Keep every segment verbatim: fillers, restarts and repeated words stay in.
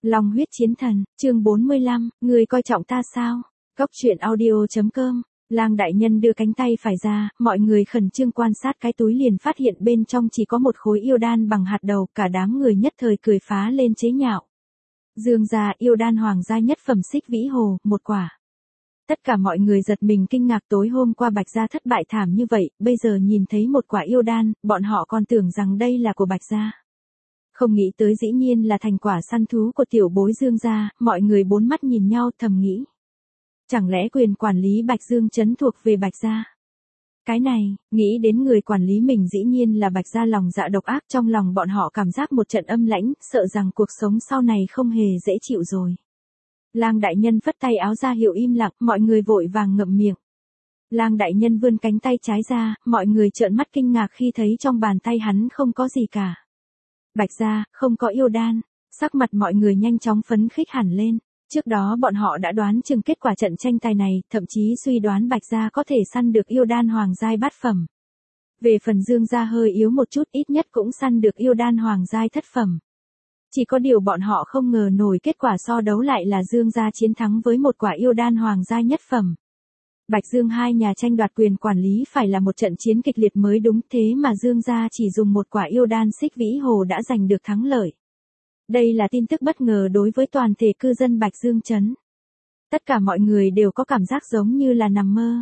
Long huyết chiến thần, chương bốn mươi lăm, người coi trọng ta sao? Cốc truyện audio chấm com. Lang đại nhân đưa cánh tay phải ra, mọi người khẩn trương quan sát cái túi liền phát hiện bên trong chỉ có một khối yêu đan bằng hạt đầu, cả đám người nhất thời cười phá lên chế nhạo. Dương gia yêu đan hoàng gia nhất phẩm xích vĩ hồ, một quả. Tất cả mọi người giật mình kinh ngạc, tối hôm qua Bạch gia thất bại thảm như vậy, bây giờ nhìn thấy một quả yêu đan, bọn họ còn tưởng rằng đây là của Bạch gia. Không nghĩ tới dĩ nhiên là thành quả săn thú của tiểu bối Dương gia, mọi người bốn mắt nhìn nhau thầm nghĩ. Chẳng lẽ quyền quản lý Bạch Dương trấn thuộc về Bạch gia? Cái này, nghĩ đến người quản lý mình dĩ nhiên là Bạch gia, lòng dạ độc ác, trong lòng bọn họ cảm giác một trận âm lãnh, sợ rằng cuộc sống sau này không hề dễ chịu rồi. Lang đại nhân phất tay áo ra hiệu im lặng, mọi người vội vàng ngậm miệng. Lang đại nhân vươn cánh tay trái ra, mọi người trợn mắt kinh ngạc khi thấy trong bàn tay hắn không có gì cả. Bạch gia, không có yêu đan, sắc mặt mọi người nhanh chóng phấn khích hẳn lên. Trước đó bọn họ đã đoán chừng kết quả trận tranh tài này, thậm chí suy đoán Bạch gia có thể săn được yêu đan hoàng giai bát phẩm. Về phần Dương gia hơi yếu một chút, ít nhất cũng săn được yêu đan hoàng giai thất phẩm. Chỉ có điều bọn họ không ngờ nổi kết quả so đấu lại là Dương gia chiến thắng với một quả yêu đan hoàng giai nhất phẩm. Bạch Dương hai nhà tranh đoạt quyền quản lý phải là một trận chiến kịch liệt mới đúng, thế mà Dương gia chỉ dùng một quả yêu đan xích vĩ hồ đã giành được thắng lợi. Đây là tin tức bất ngờ đối với toàn thể cư dân Bạch Dương trấn. Tất cả mọi người đều có cảm giác giống như là nằm mơ.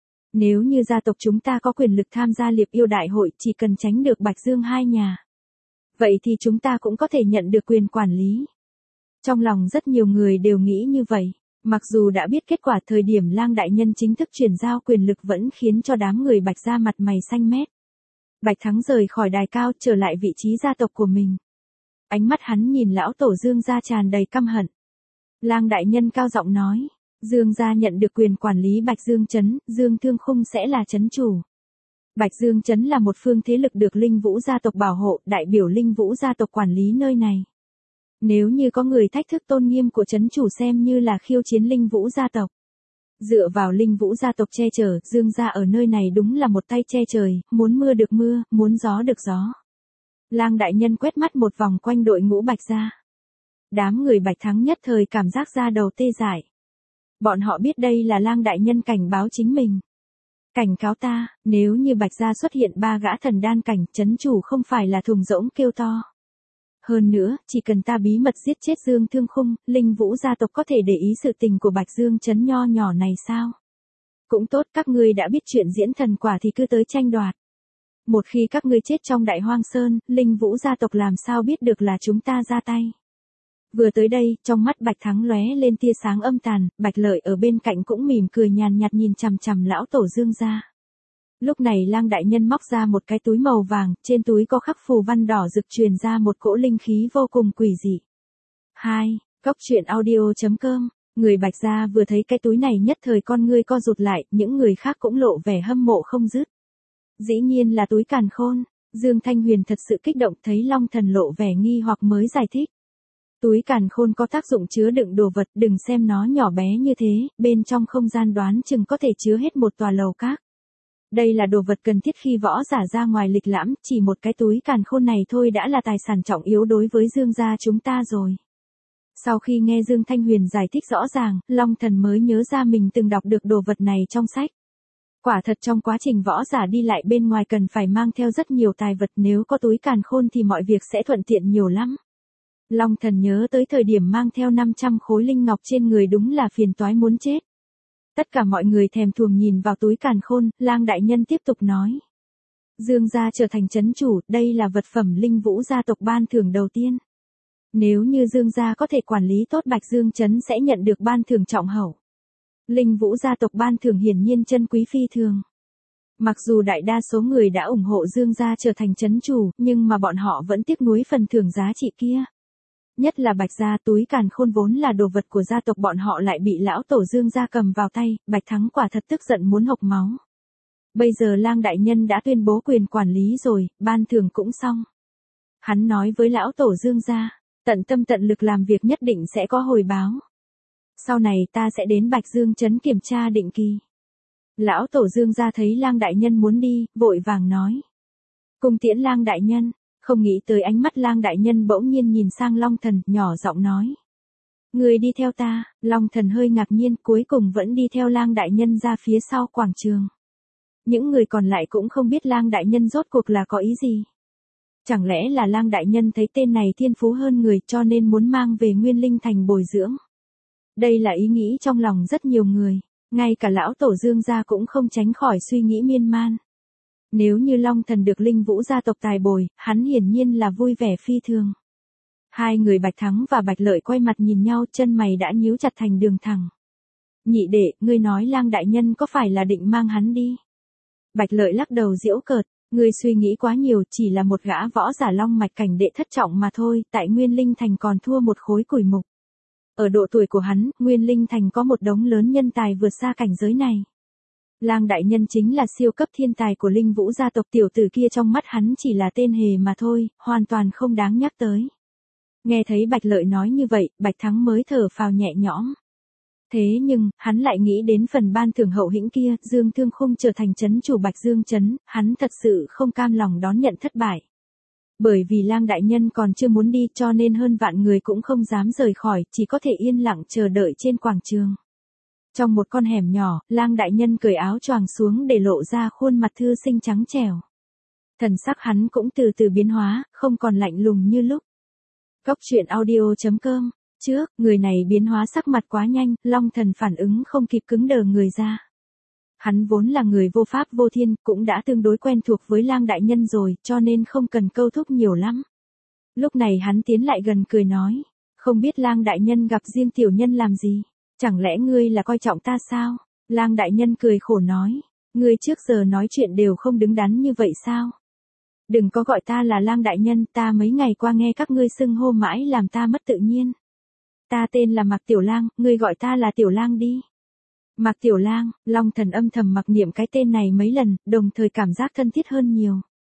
Nếu như gia tộc chúng ta có quyền lực tham gia liệp yêu đại hội, chỉ cần tránh được Bạch Dương hai nhà, vậy thì chúng ta cũng có thể nhận được quyền quản lý. Trong lòng rất nhiều người đều nghĩ như vậy. Mặc dù đã biết kết quả, thời điểm Lang đại nhân chính thức chuyển giao quyền lực vẫn khiến cho đám người Bạch gia mặt mày xanh mét. Bạch Thắng rời khỏi đài cao, trở lại vị trí gia tộc của mình. Ánh mắt hắn nhìn lão tổ Dương gia tràn đầy căm hận. Lang đại nhân cao giọng nói, Dương gia nhận được quyền quản lý Bạch Dương trấn, Dương Thương Khung sẽ là trấn chủ. Bạch Dương trấn là một phương thế lực được Linh Vũ gia tộc bảo hộ, đại biểu Linh Vũ gia tộc quản lý nơi này. Nếu như có người thách thức tôn nghiêm của trấn chủ xem như là khiêu chiến Linh Vũ gia tộc. Dựa vào Linh Vũ gia tộc che chở, Dương gia ở nơi này đúng là một tay che trời, muốn mưa được mưa, muốn gió được gió. Lang đại nhân quét mắt một vòng quanh đội ngũ Bạch gia. Đám người Bạch Thắng nhất thời cảm giác da đầu tê dại. Bọn họ biết đây là Lang đại nhân cảnh báo chính mình. Cảnh cáo ta, nếu như Bạch gia xuất hiện ba gã thần đan cảnh, trấn chủ không phải là thùng rỗng kêu to. Hơn nữa, chỉ cần ta bí mật giết chết Dương Thương Khung, Linh Vũ gia tộc có thể để ý sự tình của Bạch Dương trấn nho nhỏ này sao? Cũng tốt, các ngươi đã biết chuyện diễn thần quả thì cứ tới tranh đoạt. Một khi các ngươi chết trong Đại Hoang Sơn, Linh Vũ gia tộc làm sao biết được là chúng ta ra tay. Vừa tới đây, trong mắt Bạch Thắng lóe lên tia sáng âm tàn, Bạch Lợi ở bên cạnh cũng mỉm cười nhàn nhạt nhìn chằm chằm lão tổ Dương gia. Lúc này Lang đại nhân móc ra một cái túi màu vàng, trên túi có khắc phù văn đỏ rực, truyền ra một cỗ linh khí vô cùng quỷ dị. hai. Cốc truyện audio chấm com. Người Bạch gia vừa thấy cái túi này nhất thời con ngươi co rụt lại, những người khác cũng lộ vẻ hâm mộ không dứt. Dĩ nhiên là túi càn khôn. Dương Thanh Huyền thật sự kích động, thấy Long Thần lộ vẻ nghi hoặc mới giải thích. Túi càn khôn có tác dụng chứa đựng đồ vật, đừng xem nó nhỏ bé như thế, bên trong không gian đoán chừng có thể chứa hết một tòa lầu các. Đây là đồ vật cần thiết khi võ giả ra ngoài lịch lãm, chỉ một cái túi càn khôn này thôi đã là tài sản trọng yếu đối với Dương gia chúng ta rồi. Sau khi nghe Dương Thanh Huyền giải thích rõ ràng, Long Thần mới nhớ ra mình từng đọc được đồ vật này trong sách. Quả thật trong quá trình võ giả đi lại bên ngoài cần phải mang theo rất nhiều tài vật, nếu có túi càn khôn thì mọi việc sẽ thuận tiện nhiều lắm. Long Thần nhớ tới thời điểm mang theo năm trăm khối linh ngọc trên người đúng là phiền toái muốn chết. Tất cả mọi người thèm thuồng nhìn vào túi càn khôn, Lang đại nhân tiếp tục nói. Dương gia trở thành trấn chủ, đây là vật phẩm Linh Vũ gia tộc ban thưởng đầu tiên. Nếu như Dương gia có thể quản lý tốt Bạch Dương trấn sẽ nhận được ban thưởng trọng hậu. Linh Vũ gia tộc ban thưởng hiển nhiên chân quý phi thường. Mặc dù đại đa số người đã ủng hộ Dương gia trở thành trấn chủ, nhưng mà bọn họ vẫn tiếc nuối phần thưởng giá trị kia. Nhất là Bạch gia, túi càn khôn vốn là đồ vật của gia tộc bọn họ lại bị lão tổ Dương gia cầm vào tay, Bạch Thắng quả thật tức giận muốn hộc máu. Bây giờ Lang đại nhân đã tuyên bố quyền quản lý rồi, ban thưởng cũng xong. Hắn nói với lão tổ Dương gia, tận tâm tận lực làm việc nhất định sẽ có hồi báo. Sau này ta sẽ đến Bạch Dương trấn kiểm tra định kỳ. Lão tổ Dương gia thấy Lang đại nhân muốn đi, vội vàng nói. Cung tiễn Lang đại nhân. Không nghĩ tới ánh mắt Lang đại nhân bỗng nhiên nhìn sang Long Thần, nhỏ giọng nói. Người đi theo ta, Long Thần hơi ngạc nhiên cuối cùng vẫn đi theo Lang đại nhân ra phía sau quảng trường. Những người còn lại cũng không biết Lang đại nhân rốt cuộc là có ý gì. Chẳng lẽ là Lang đại nhân thấy tên này thiên phú hơn người cho nên muốn mang về Nguyên Linh Thành bồi dưỡng. Đây là ý nghĩ trong lòng rất nhiều người, ngay cả lão tổ Dương gia cũng không tránh khỏi suy nghĩ miên man. Nếu như Long Thần được Linh Vũ gia tộc tài bồi, hắn hiển nhiên là vui vẻ phi thường. Hai người Bạch Thắng và Bạch Lợi quay mặt nhìn nhau, chân mày đã nhíu chặt thành đường thẳng. Nhị đệ, ngươi nói Lang đại nhân có phải là định mang hắn đi? Bạch Lợi lắc đầu giễu cợt, ngươi suy nghĩ quá nhiều, chỉ là một gã võ giả long mạch cảnh đệ thất trọng mà thôi, tại Nguyên Linh Thành còn thua một khối củi mục. Ở độ tuổi của hắn, Nguyên Linh Thành có một đống lớn nhân tài vượt xa cảnh giới này. Lang đại nhân chính là siêu cấp thiên tài của Linh Vũ gia tộc, tiểu tử kia trong mắt hắn chỉ là tên hề mà thôi, hoàn toàn không đáng nhắc tới. Nghe thấy Bạch Lợi nói như vậy, Bạch Thắng mới thở phào nhẹ nhõm. Thế nhưng, hắn lại nghĩ đến phần ban thưởng hậu hĩnh kia, Dương Thương Khung trở thành trấn chủ Bạch Dương trấn, hắn thật sự không cam lòng đón nhận thất bại. Bởi vì Lang đại nhân còn chưa muốn đi cho nên hơn vạn người cũng không dám rời khỏi, chỉ có thể yên lặng chờ đợi trên quảng trường. Trong một con hẻm nhỏ, Lang đại nhân cởi áo choàng xuống để lộ ra khuôn mặt thư sinh trắng trẻo. Thần sắc hắn cũng từ từ biến hóa, không còn lạnh lùng như lúc. Góc truyện audio chấm com. Trước, người này biến hóa sắc mặt quá nhanh, Long Thần phản ứng không kịp cứng đờ người ra. Hắn vốn là người vô pháp vô thiên, cũng đã tương đối quen thuộc với Lang đại nhân rồi, cho nên không cần câu thúc nhiều lắm. Lúc này hắn tiến lại gần cười nói, không biết Lang đại nhân gặp riêng tiểu nhân làm gì, chẳng lẽ ngươi là coi trọng ta sao? Lang đại nhân cười khổ nói, ngươi trước giờ nói chuyện đều không đứng đắn như vậy sao? Đừng có gọi ta là Lang đại nhân, ta mấy ngày qua nghe các ngươi xưng hô mãi làm ta mất tự nhiên. Ta tên là Mạc Tiểu Lang, ngươi gọi ta là Tiểu Lang đi. Mạc Tiểu Lang, Long Thần âm thầm mặc niệm cái tên này mấy lần, đồng thời cảm giác thân thiết hơn nhiều.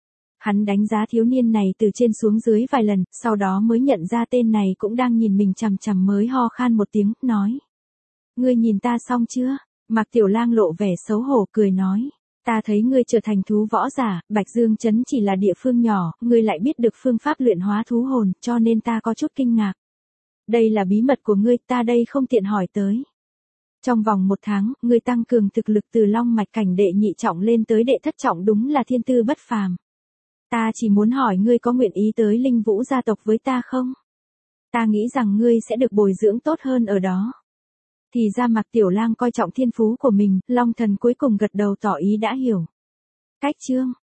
Hắn đánh giá thiếu niên này từ trên xuống dưới vài lần, sau đó mới nhận ra tên này cũng đang nhìn mình chằm chằm mới ho khan một tiếng, nói. Ngươi nhìn ta xong chưa? Mạc Tiểu Lang lộ vẻ xấu hổ cười nói. Ta thấy ngươi trở thành thú võ giả, Bạch Dương trấn chỉ là địa phương nhỏ, ngươi lại biết được phương pháp luyện hóa thú hồn, cho nên ta có chút kinh ngạc. Đây là bí mật của ngươi, ta đây không tiện hỏi tới. Trong vòng một tháng, ngươi tăng cường thực lực từ long mạch cảnh đệ nhị trọng lên tới đệ thất trọng đúng là thiên tư bất phàm. Ta chỉ muốn hỏi ngươi có nguyện ý tới Linh Vũ gia tộc với ta không? Ta nghĩ rằng ngươi sẽ được bồi dưỡng tốt hơn ở đó. Thì ra Mạc Tiểu Lang coi trọng thiên phú của mình, Long Thần cuối cùng gật đầu tỏ ý đã hiểu. Cách chương